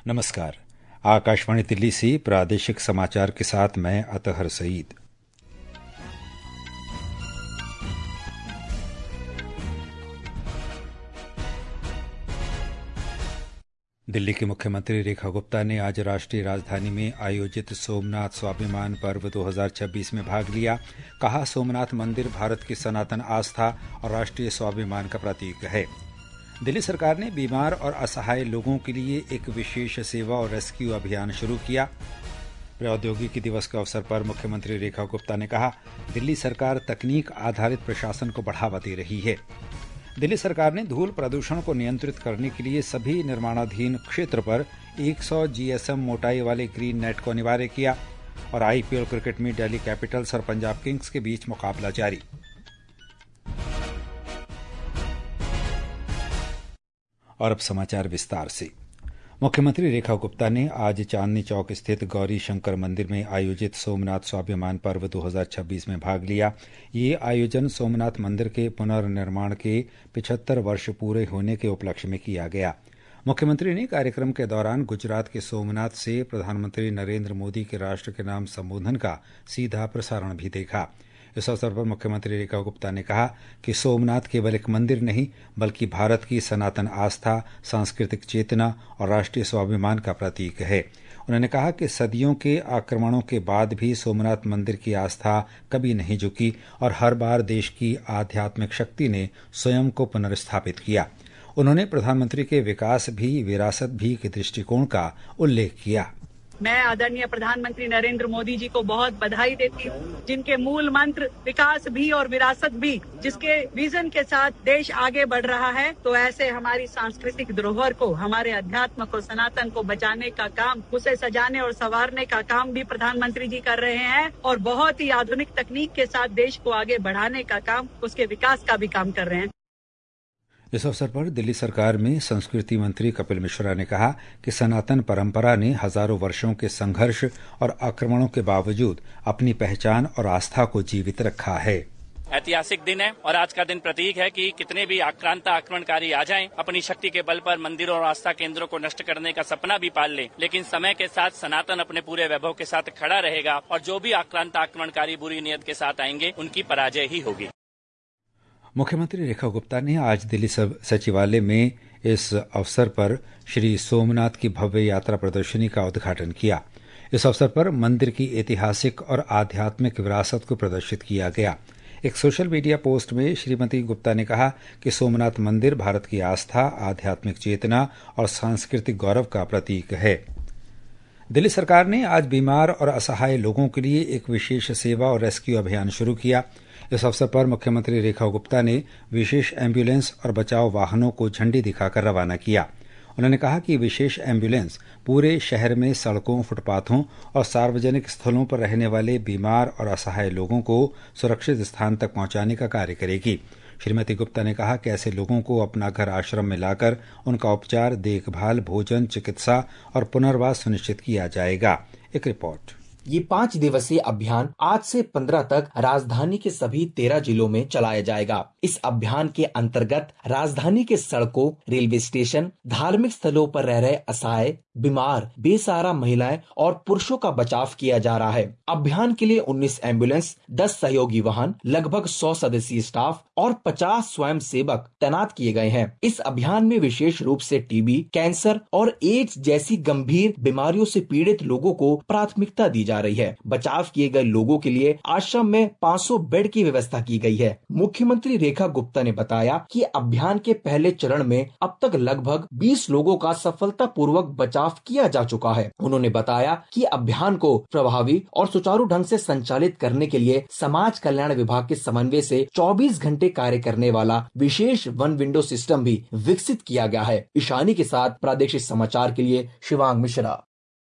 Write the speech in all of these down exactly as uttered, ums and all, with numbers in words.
नमस्कार। आकाशवाणी दिल्ली से प्रादेशिक समाचार के साथ मैं अतहर सईद। दिल्ली की मुख्यमंत्री रेखा गुप्ता ने आज राष्ट्रीय राजधानी में आयोजित सोमनाथ स्वाभिमान पर्व दो हज़ार छब्बीस में भाग लिया। कहा, सोमनाथ मंदिर भारत की सनातन आस्था और राष्ट्रीय स्वाभिमान का प्रतीक है। दिल्ली सरकार ने बीमार और असहाय लोगों के लिए एक विशेष सेवा और रेस्क्यू अभियान शुरू किया। प्रौद्योगिकी दिवस के अवसर पर मुख्यमंत्री रेखा गुप्ता ने कहा, दिल्ली सरकार तकनीक आधारित प्रशासन को बढ़ावा दे रही है। दिल्ली सरकार ने धूल प्रदूषण को नियंत्रित करने के लिए सभी निर्माणाधीन क्षेत्र पर सौ जीएसएम मोटाई वाले ग्रीन नेट को अनिवार्य किया। और आईपीएल क्रिकेट में दिल्ली कैपिटल्स और पंजाब किंग्स के बीच मुकाबला जारी। और अब समाचार विस्तार से। मुख्यमंत्री रेखा गुप्ता ने आज चांदनी चौक स्थित गौरी शंकर मंदिर में आयोजित सोमनाथ स्वाभिमान पर्व दो हज़ार छब्बीस में भाग लिया। ये आयोजन सोमनाथ मंदिर के पुनर्निर्माण के पचहत्तर वर्ष पूरे होने के उपलक्ष्य में किया गया। मुख्यमंत्री ने कार्यक्रम के दौरान गुजरात के सोमनाथ से प्रधानमंत्री नरेंद्र मोदी के राष्ट्र के नाम संबोधन का सीधा प्रसारण भी देखा। इस अवसर पर मुख्यमंत्री रेखा गुप्ता ने कहा कि सोमनाथ केवल एक मंदिर नहीं बल्कि भारत की सनातन आस्था, सांस्कृतिक चेतना और राष्ट्रीय स्वाभिमान का प्रतीक है। उन्होंने कहा कि सदियों के आक्रमणों के बाद भी सोमनाथ मंदिर की आस्था कभी नहीं झुकी और हर बार देश की आध्यात्मिक शक्ति ने स्वयं को पुनर्स्थापित किया। उन्होंने प्रधानमंत्री के विकास भी विरासत भी के दृष्टिकोण का उल्लेख किया। मैं आदरणीय प्रधानमंत्री नरेंद्र मोदी जी को बहुत बधाई देती हूँ, जिनके मूल मंत्र विकास भी और विरासत भी, जिसके विजन के साथ देश आगे बढ़ रहा है। तो ऐसे हमारी सांस्कृतिक धरोहर को, हमारे अध्यात्म को, सनातन को बचाने का काम, उसे सजाने और संवारने का काम भी प्रधानमंत्री जी कर रहे हैं और बहुत ही आधुनिक तकनीक के साथ देश को आगे बढ़ाने का काम, उसके विकास का भी काम कर रहे हैं। इस अवसर पर दिल्ली सरकार में संस्कृति मंत्री कपिल मिश्रा ने कहा कि सनातन परंपरा ने हजारों वर्षों के संघर्ष और आक्रमणों के बावजूद अपनी पहचान और आस्था को जीवित रखा है। ऐतिहासिक दिन है और आज का दिन प्रतीक है कि कितने भी आक्रांत आक्रमणकारी आ जाएं, अपनी शक्ति के बल पर मंदिरों और आस्था केंद्रों को नष्ट करने का सपना भी पाल लें, लेकिन समय के साथ सनातन अपने पूरे वैभव के साथ खड़ा रहेगा और जो भी आक्रांत आक्रमणकारी बुरी नीयत के साथ आएंगे उनकी पराजय ही होगी। मुख्यमंत्री रेखा गुप्ता ने आज दिल्ली सचिवालय में इस अवसर पर श्री सोमनाथ की भव्य यात्रा प्रदर्शनी का उद्घाटन किया। इस अवसर पर मंदिर की ऐतिहासिक और आध्यात्मिक विरासत को प्रदर्शित किया गया। एक सोशल मीडिया पोस्ट में श्रीमती गुप्ता ने कहा कि सोमनाथ मंदिर भारत की आस्था, आध्यात्मिक चेतना और सांस्कृतिक गौरव का प्रतीक है। दिल्ली सरकार ने आज बीमार और असहाय लोगों के लिए एक विशेष सेवा और रेस्क्यू अभियान शुरू किया। इस अवसर पर मुख्यमंत्री रेखा गुप्ता ने विशेष एम्बुलेंस और बचाव वाहनों को झंडी दिखाकर रवाना किया। उन्होंने कहा कि विशेष एम्बुलेंस पूरे शहर में सड़कों, फुटपाथों और सार्वजनिक स्थलों पर रहने वाले बीमार और असहाय लोगों को सुरक्षित स्थान तक पहुंचाने का कार्य करेगी। श्रीमती गुप्ता ने कहा कि ऐसे लोगों को अपना घर आश्रम में लाकर उनका उपचार, देखभाल, भोजन, चिकित्सा और पुनर्वास सुनिश्चित किया जाएगा। एक रिपोर्ट। ये पाँच दिवसीय अभियान आज से पंद्रह तक राजधानी के सभी तेरह जिलों में चलाया जाएगा। इस अभियान के अंतर्गत राजधानी के सड़कों, रेलवे स्टेशन, धार्मिक स्थलों पर रह रहे असहाय, बीमार, बेसहारा महिलाएं और पुरुषों का बचाव किया जा रहा है। अभियान के लिए उन्नीस एम्बुलेंस, दस सहयोगी वाहन, लगभग सौ सदस्यीय स्टाफ और पचास स्वयं सेवक तैनात किए गए हैं। इस अभियान में विशेष रूप से टीबी, कैंसर और एड्स जैसी गंभीर बीमारियों से पीड़ित लोगों को प्राथमिकता दी जा रही है। बचाव किए गए लोगों के लिए आश्रम में पाँच सौ बेड की व्यवस्था की गई है। मुख्यमंत्री रेखा गुप्ता ने बताया कि अभियान के पहले चरण में अब तक लगभग बीस लोगों का सफलतापूर्वक बचाव किया जा चुका है। उन्होंने बताया कि अभियान को प्रभावी और सुचारू ढंग से संचालित करने के लिए समाज कल्याण विभाग के समन्वय से चौबीस घंटे कार्य करने वाला विशेष वन विंडो सिस्टम भी विकसित किया गया है। ईशानी के साथ प्रादेशिक समाचार के लिए शिवांग मिश्रा।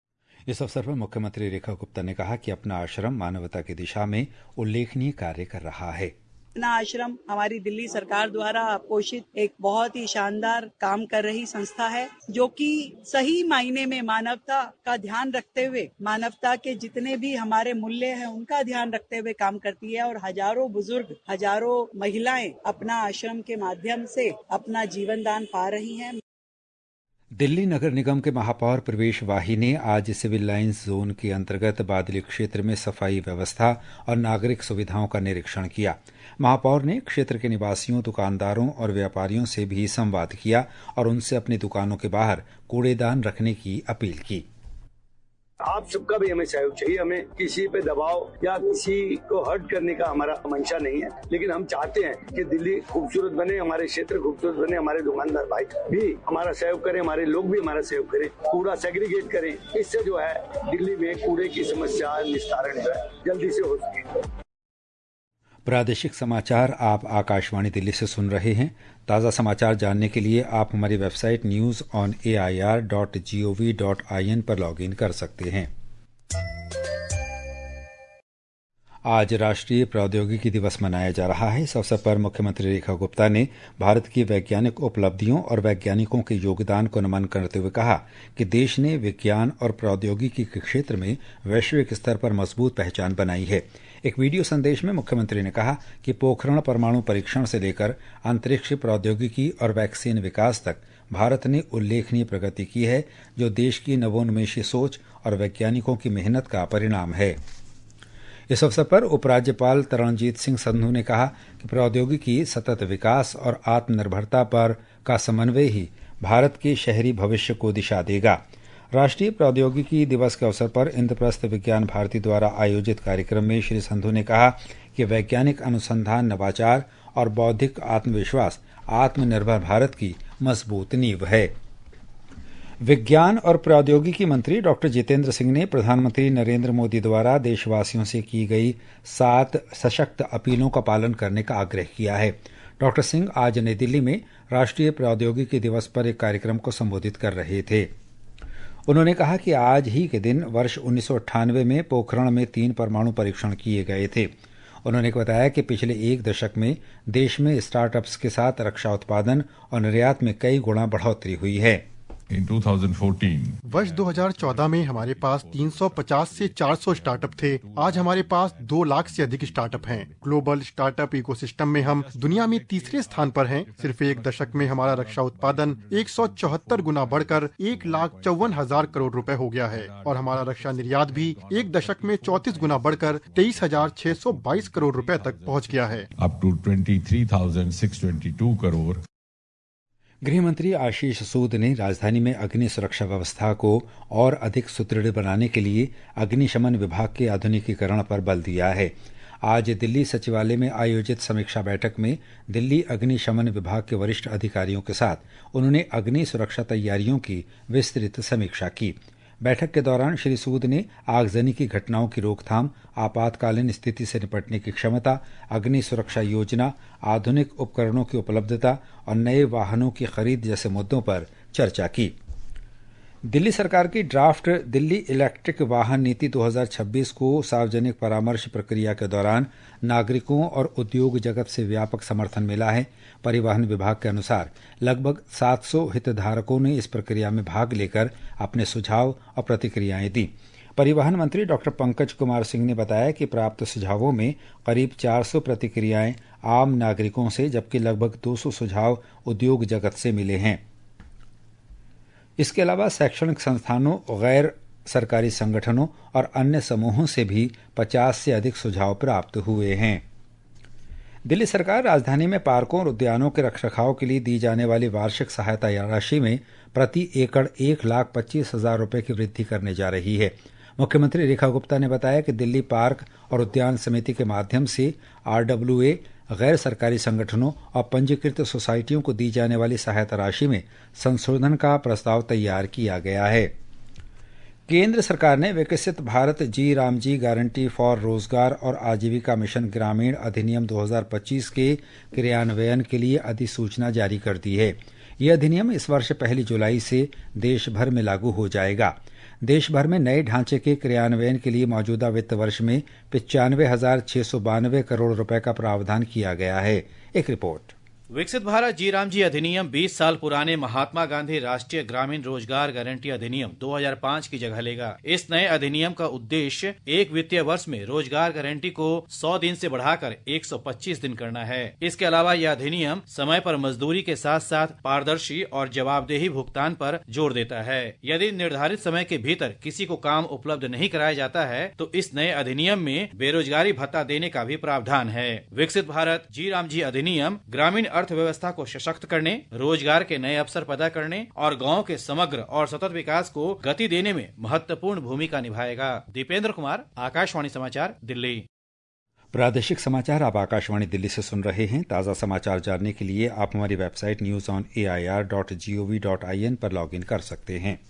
इस अवसर पर मुख्यमंत्री रेखा गुप्ता ने कहा कि अपना आश्रम मानवता की दिशा में उल्लेखनीय कार्य कर रहा है। अपना आश्रम हमारी दिल्ली सरकार द्वारा पोषित एक बहुत ही शानदार काम कर रही संस्था है, जो कि सही मायने में मानवता का ध्यान रखते हुए, मानवता के जितने भी हमारे मूल्य हैं उनका ध्यान रखते हुए काम करती है। और हजारों बुजुर्ग, हजारों महिलाएं अपना आश्रम के माध्यम से अपना जीवन दान पा रही हैं। दिल्ली नगर निगम के महापौर प्रवेश वाही ने आज सिविल लाइंस जोन के अंतर्गत बादली क्षेत्र में सफाई व्यवस्था और नागरिक सुविधाओं का निरीक्षण किया। महापौर ने क्षेत्र के निवासियों, दुकानदारों और व्यापारियों से भी संवाद किया और उनसे अपनी दुकानों के बाहर कूड़ेदान रखने की अपील की। आप सबका भी हमें सहयोग चाहिए। हमें किसी पे दबाव या किसी को हर्ट करने का हमारा मंशा नहीं है, लेकिन हम चाहते हैं कि दिल्ली खूबसूरत बने, हमारे क्षेत्र खूबसूरत बने, हमारे दुकानदार भाई भी हमारा सहयोग करें, हमारे लोग भी हमारा सहयोग करें, कूड़ा सेग्रीगेट करें। इससे जो है दिल्ली में कूड़े की समस्या निस्तारण जो है जल्दी से हो सके। प्रादेशिक समाचार आप आकाशवाणी दिल्ली से सुन रहे हैं। ताज़ा समाचार जानने के लिए आप हमारी website news on A I R dot G O V dot I N पर लॉग इन कर सकते हैं। आज राष्ट्रीय प्रौद्योगिकी दिवस मनाया जा रहा है। इस अवसर पर मुख्यमंत्री रेखा गुप्ता ने भारत की वैज्ञानिक उपलब्धियों और वैज्ञानिकों के योगदान को नमन करते हुए कहा कि देश ने विज्ञान और प्रौद्योगिकी के क्षेत्र में वैश्विक स्तर पर मजबूत पहचान बनाई है। एक वीडियो संदेश में मुख्यमंत्री ने कहा कि पोखरण परमाणु परीक्षण से लेकर अंतरिक्ष प्रौद्योगिकी और वैक्सीन विकास तक भारत ने उल्लेखनीय प्रगति की है, जो देश की नवोन्मेषी सोच और वैज्ञानिकों की मेहनत का परिणाम है। इस अवसर पर उपराज्यपाल तरणजीत सिंह संधू ने कहा कि प्रौद्योगिकी, सतत विकास और आत्मनिर्भरता पर का समन्वय ही भारत के शहरी भविष्य को दिशा देगा। राष्ट्रीय प्रौद्योगिकी दिवस के अवसर पर इंद्रप्रस्थ विज्ञान भारती द्वारा आयोजित कार्यक्रम में श्री संधू ने कहा कि वैज्ञानिक अनुसंधान, नवाचार और बौद्धिक आत्मविश्वास आत्मनिर्भर भारत की मजबूत नींव है। विज्ञान और प्रौद्योगिकी मंत्री डॉक्टर जितेंद्र सिंह ने प्रधानमंत्री नरेंद्र मोदी द्वारा देशवासियों से की गई सात सशक्त अपीलों का पालन करने का आग्रह किया है। डॉक्टर सिंह आज नई दिल्ली में राष्ट्रीय प्रौद्योगिकी दिवस पर एक कार्यक्रम को संबोधित कर रहे थे। उन्होंने कहा कि आज ही के दिन वर्ष उन्नीस सौ अट्ठानवे में पोखरण में तीन परमाणु परीक्षण किए गए थे। उन्होंने बताया कि पिछले एक दशक में देश में स्टार्टअप्स के साथ रक्षा उत्पादन और निर्यात में कई गुना बढ़ोतरी हुई है। In दो हज़ार चौदह वर्ष दो हज़ार चौदह में हमारे पास तीन सौ पचास से चार सौ स्टार्टअप थे। आज हमारे पास दो लाख से अधिक स्टार्टअप हैं। ग्लोबल स्टार्टअप इकोसिस्टम में हम दुनिया में तीसरे स्थान पर हैं। सिर्फ एक दशक में हमारा रक्षा उत्पादन एक सौ चौहत्तर गुना बढ़कर एक लाख चौवन हजार करोड़ रुपए हो गया है और हमारा रक्षा निर्यात भी एक दशक में चौंतीस गुना बढ़कर तेईस हजार छह सौ बाईस करोड़ रुपए तक पहुँच गया है। Up to twenty three thousand six twenty two crore. गृहमंत्री आशीष सूद ने राजधानी में अग्नि सुरक्षा व्यवस्था को और अधिक सुदृढ़ बनाने के लिए अग्निशमन विभाग के आधुनिकीकरण पर बल दिया है। आज दिल्ली सचिवालय में आयोजित समीक्षा बैठक में दिल्ली अग्निशमन विभाग के वरिष्ठ अधिकारियों के साथ उन्होंने अग्नि सुरक्षा तैयारियों की विस्तृत समीक्षा की। बैठक के दौरान श्री सूद ने आगजनी की घटनाओं की रोकथाम, आपातकालीन स्थिति से निपटने की क्षमता, अग्नि सुरक्षा योजना, आधुनिक उपकरणों की उपलब्धता और नए वाहनों की खरीद जैसे मुद्दों पर चर्चा की। दिल्ली सरकार की ड्राफ्ट दिल्ली इलेक्ट्रिक वाहन नीति दो हज़ार छब्बीस को सार्वजनिक परामर्श प्रक्रिया के दौरान नागरिकों और उद्योग जगत से व्यापक समर्थन मिला है। परिवहन विभाग के अनुसार लगभग सात सौ हितधारकों ने इस प्रक्रिया में भाग लेकर अपने सुझाव और प्रतिक्रियाएं दी। परिवहन मंत्री डॉक्टर पंकज कुमार सिंह ने बताया कि प्राप्त सुझावों में करीब चार सौ प्रतिक्रियाएं आम नागरिकों से, जबकि लगभग दो सौ सुझाव उद्योग जगत से मिले हैं। इसके अलावा शैक्षणिक संस्थानों, गैर सरकारी संगठनों और अन्य समूहों से भी पचास से अधिक सुझाव प्राप्त हुए हैं। दिल्ली सरकार राजधानी में पार्कों और उद्यानों के रखरखाव के लिए दी जाने वाली वार्षिक सहायता राशि में प्रति एकड़ एक लाख पच्चीस हजार रुपये की वृद्धि करने जा रही है। मुख्यमंत्री रेखा गुप्ता ने बताया कि दिल्ली पार्क और उद्यान समिति के माध्यम से आरडब्ल्यूए, गैर सरकारी संगठनों और पंजीकृत सोसाइटियों को दी जाने वाली सहायता राशि में संशोधन का प्रस्ताव तैयार किया गया है। केंद्र सरकार ने विकसित Bharat G Ramji guarantee for रोजगार और आजीविका मिशन ग्रामीण अधिनियम दो हज़ार पच्चीस के क्रियान्वयन के लिए अधिसूचना जारी कर दी है। यह अधिनियम इस वर्ष पहली जुलाई से देश भर में लागू हो जाएगा। देश भर में नए ढांचे के क्रियान्वयन के लिए मौजूदा वित्त वर्ष में पिचानवे हजार छह सौ बानवे करोड़ रुपए का प्रावधान किया गया है। एक रिपोर्ट। विकसित भारत जी राम जी अधिनियम बीस साल पुराने महात्मा गांधी राष्ट्रीय ग्रामीण रोजगार गारंटी अधिनियम दो हज़ार पाँच की जगह लेगा। इस नए अधिनियम का उद्देश्य एक वित्तीय वर्ष में रोजगार गारंटी को सौ दिन से बढ़ाकर एक सौ पच्चीस दिन करना है। इसके अलावा यह अधिनियम समय पर मजदूरी के साथ साथ पारदर्शी और जवाबदेही भुगतान पर जोर देता है। यदि निर्धारित समय के भीतर किसी को काम उपलब्ध नहीं कराया जाता है तो इस नए अधिनियम में बेरोजगारी भत्ता देने का भी प्रावधान है। विकसित भारत जी राम जी अधिनियम ग्रामीण अर्थव्यवस्था को सशक्त करने, रोजगार के नए अवसर पैदा करने और गांव के समग्र और सतत विकास को गति देने में महत्वपूर्ण भूमिका निभाएगा। दीपेंद्र कुमार, आकाशवाणी समाचार, दिल्ली। प्रादेशिक समाचार आप आकाशवाणी दिल्ली से सुन रहे हैं। ताज़ा समाचार जानने के लिए आप हमारी website news on A I R dot G O V dot I N पर लॉग इन कर सकते हैं।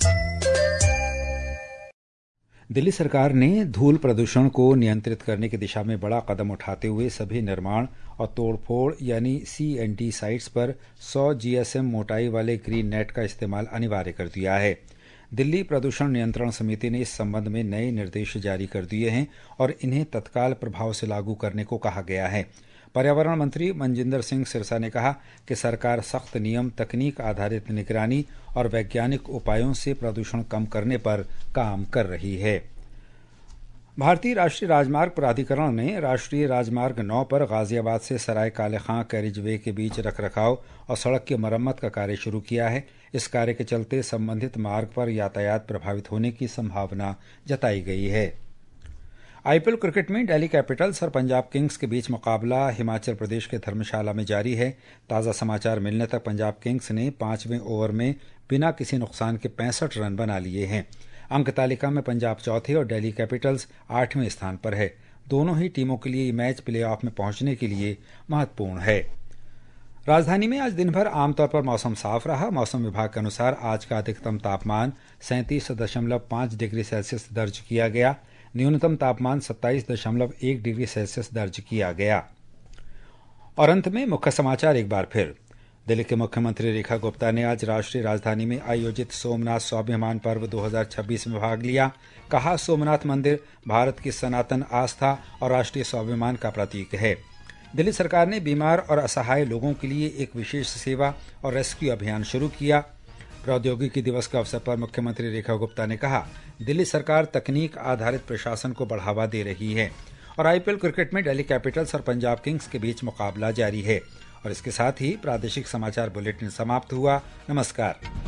दिल्ली सरकार ने धूल प्रदूषण को नियंत्रित करने की दिशा में बड़ा कदम उठाते हुए सभी निर्माण और तोड़फोड़ यानी सी एन डी साइट्स पर सौ जी एस एम मोटाई वाले ग्रीन नेट का इस्तेमाल अनिवार्य कर दिया है। दिल्ली प्रदूषण नियंत्रण समिति ने इस संबंध में नए निर्देश जारी कर दिए हैं और इन्हें तत्काल प्रभाव से लागू करने को कहा गया है। पर्यावरण मंत्री मनजिंदर सिंह सिरसा ने कहा कि सरकार सख्त नियम, तकनीक आधारित निगरानी और वैज्ञानिक उपायों से प्रदूषण कम करने पर काम कर रही है। भारतीय राष्ट्रीय राजमार्ग प्राधिकरण ने राष्ट्रीय राजमार्ग नौ पर गाजियाबाद से सराय काले खां कैरिजवे के बीच रखरखाव और सड़क की मरम्मत का कार्य शुरू किया है। इस कार्य के चलते संबंधित मार्ग पर यातायात प्रभावित होने की संभावना जताई गई है। आईपीएल क्रिकेट में दिल्ली कैपिटल्स और पंजाब किंग्स के बीच मुकाबला हिमाचल प्रदेश के धर्मशाला में जारी है। ताज़ा समाचार मिलने तक पंजाब किंग्स ने पांचवें ओवर में बिना किसी नुकसान के पैंसठ रन बना लिए हैं। अंक तालिका में पंजाब चौथे और दिल्ली कैपिटल्स आठवें स्थान पर है। दोनों ही टीमों के लिए ये मैच प्लेऑफ में पहुंचने के लिए महत्वपूर्ण है। राजधानी में आज दिन भर आमतौर पर मौसम साफ रहा। मौसम विभाग के अनुसार आज का अधिकतम तापमान सैंतीस दशमलव पांच डिग्री सेल्सियस दर्ज किया गया। न्यूनतम तापमान सत्ताईस दशमलव एक डिग्री सेल्सियस दर्ज किया गया। और अंत में मुख्य समाचार एक बार फिर। दिल्ली के मुख्यमंत्री रेखा गुप्ता ने आज राष्ट्रीय राजधानी में आयोजित सोमनाथ स्वाभिमान पर्व दो हज़ार छब्बीस में भाग लिया। कहा, सोमनाथ मंदिर भारत की सनातन आस्था और राष्ट्रीय स्वाभिमान का प्रतीक है। दिल्ली सरकार ने बीमार और असहाय लोगों के लिए एक विशेष सेवा और रेस्क्यू अभियान शुरू किया। प्रौद्योगिकी दिवस के अवसर पर मुख्यमंत्री रेखा गुप्ता ने कहा, दिल्ली सरकार तकनीक आधारित प्रशासन को बढ़ावा दे रही है। और आईपीएल क्रिकेट में दिल्ली कैपिटल्स और पंजाब किंग्स के बीच मुकाबला जारी है। और इसके साथ ही प्रादेशिक समाचार बुलेटिन समाप्त हुआ। नमस्कार।